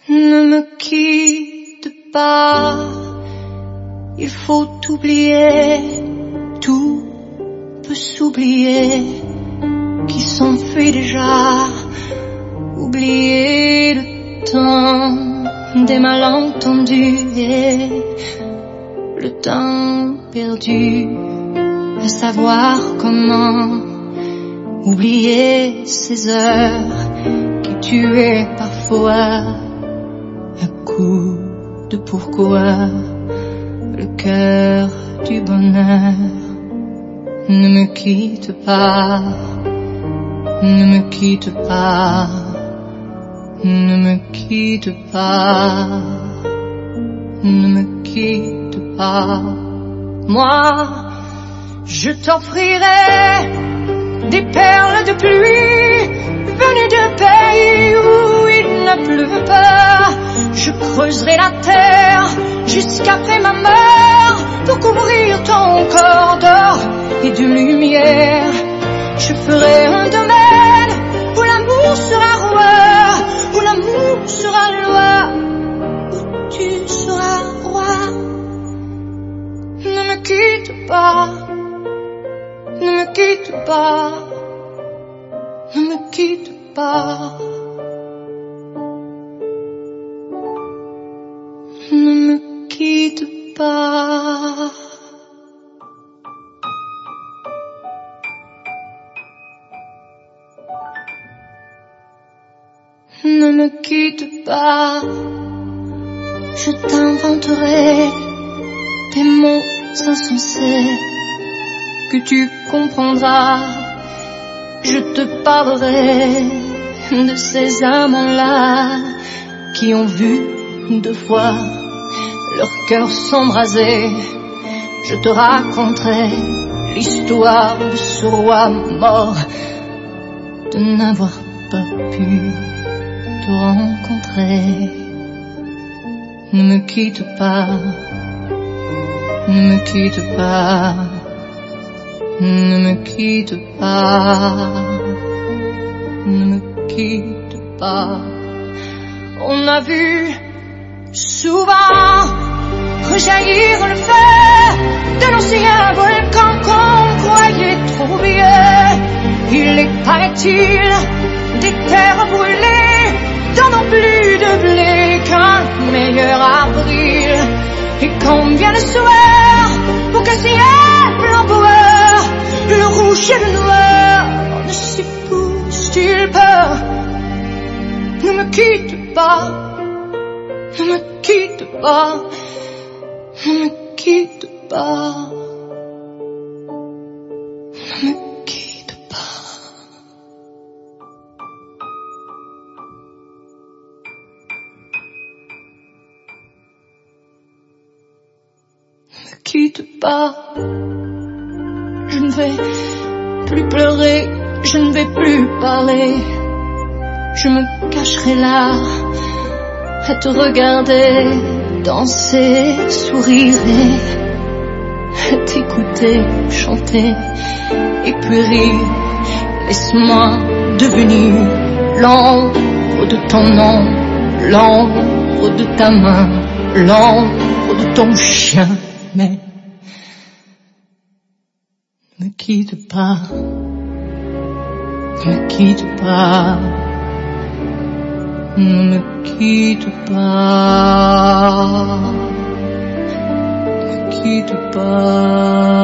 Ne me quitte pas, il faut oublier, tout peut s'oublier, qui s'enfuit déjà, oublier le temps des malentendus et le temps perdu, à savoir comment oublier ces heures qui tuaient parfois à coup de pourquoi le cœur du bonheur. Ne me quitte pas, ne me quitte pas, ne me quitte pas, ne me quitte pas. Moi, je t'offrirai des perles de pluie venues de pays où il ne pleut pas. Je creuserai la terre jusqu'après ma mort pour couvrir ton corps d'or et de lumière. Je ferai un domaine où l'amour sera roi, où l'amour sera loi, où tu seras roi. Ne me quitte pas, ne me quitte pas, ne me quitte pas. Ne me quitte pas. Ne me quitte pas. Je t'inventerai des mots insensés que tu comprendras. Je te parlerai de ces amants-là qui ont vu 2 fois leur cœur s'embraser. Je te raconterai l'histoire de ce roi mort, de n'avoir pas pu te rencontrer. Ne me quitte pas, ne me quitte pas, ne me quitte pas, ne me quitte pas. On a vu souvent rejaillir le feu de l'ancien volcan qu'on croyait trop vieux. Il est, paraît-il, des terres brûlées dans non plus de blé qu'un meilleur avril. Et combien de soirs pour qu'un ciel flamboyeur, le rouge et le noir ne s'épousent-ils pas. Ne me quitte pas, ne me quitte pas, ne me quitte pas, ne me quitte pas. Ne me quitte pas. Je ne vais plus pleurer, je ne vais plus parler. Je me cacherai là à te regarder danser, sourire et à t'écouter chanter et puis rire. Laisse-moi devenir l'ombre de ton nom, l'ombre de ta main, l'ombre de ton chien. Mais ne me quitte pas, ne me quitte pas. Ne me quitte pas, ne me quitte pas.